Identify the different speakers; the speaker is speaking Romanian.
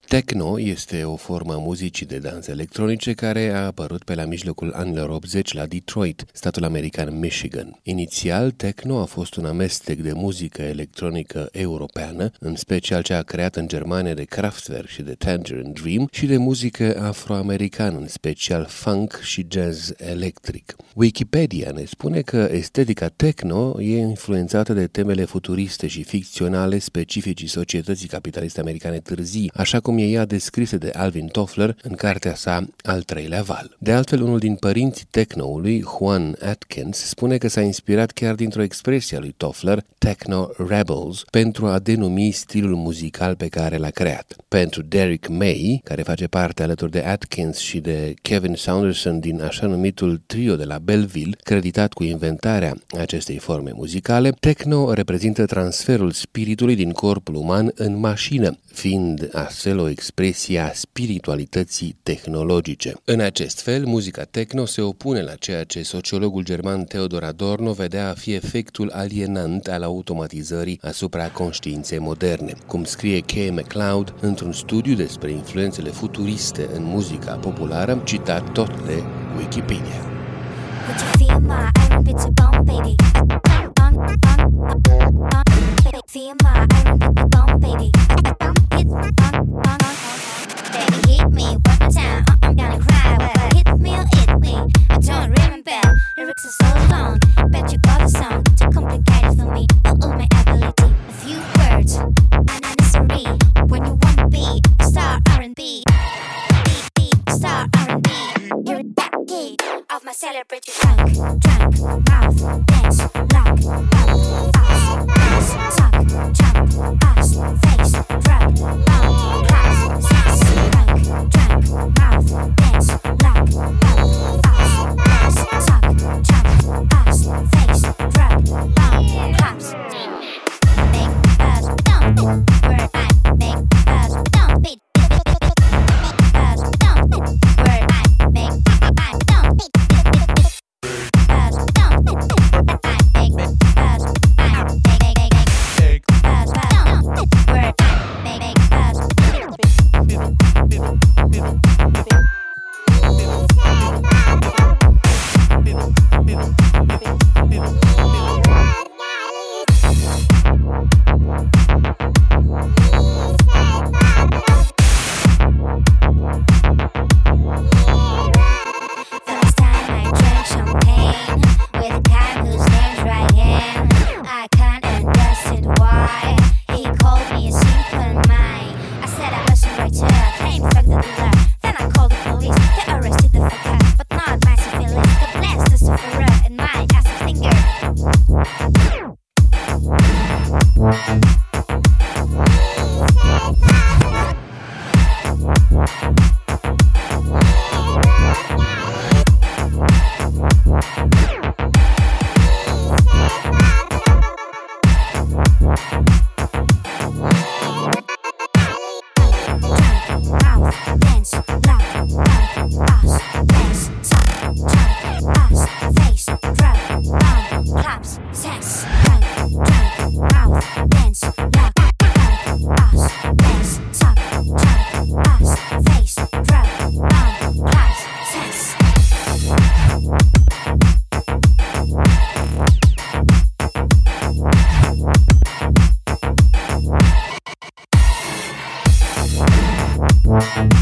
Speaker 1: Techno este o formă a muzicii de dans electronice care a apărut pe la mijlocul anilor 80 la Detroit, statul american Michigan. Inițial, techno a fost un amestec de muzică electronică europeană, în special cea creată în Germania de Kraftwerk și de Tangerine Dream, și de muzică afroamericană, în special funk și jazz electric. Wikipedia ne spune că estetica techno e influențată de temele futuriste și ficționale specificii societății capitaliste americane târzii, așa cum e ea descrisă de Alvin Toffler în cartea sa Al treilea val. De altfel, unul din părinții technoului, Juan Atkins, spune că s-a inspirat chiar dintr-o expresie a lui Toffler, Techno Rebels, pentru a denumi stilul muzical pe care l-a creat. Pentru Derek May, care face parte alături de Atkins și de Kevin Saunderson din așa numitul trio de la Belleville, creditat cu inventarea acestei forme muzicale, techno reprezintă transferul spiritului din corpul uman în mașină, fiind astfel o expresie a spiritualității tehnologice. În acest fel, muzica techno se opune la ceea ce sociologul german Theodor Adorno vedea a fi efectul alienant al automatizării asupra conștiinței moderne. Cum scrie Kay MacLeod într-un studiu despre influențele futuriste în muzica populară, citat tot de Wikipedia.
Speaker 2: Feel my iron bone, baby. Baby, hit me one more time. I'm gonna cry. Well, hit me or hit me. I don't remember. Lyrics are so long. Bet you got the song too complicated for me. Oh, my ability. A few words, unnecessary. When you wanna be a star R&B, star R&B. You're that key of my celebrity drunk mouth, dance, lock, talk, jump, ass, face, drop, bump, class, sex, drunk, mouth, dance, lock, ass, talk, jump, ass, face, drop, bump, claps. Make us dump, where I make us dump it. Us dump, where I make I dump it. Us dump, I make us
Speaker 3: We'll be right back.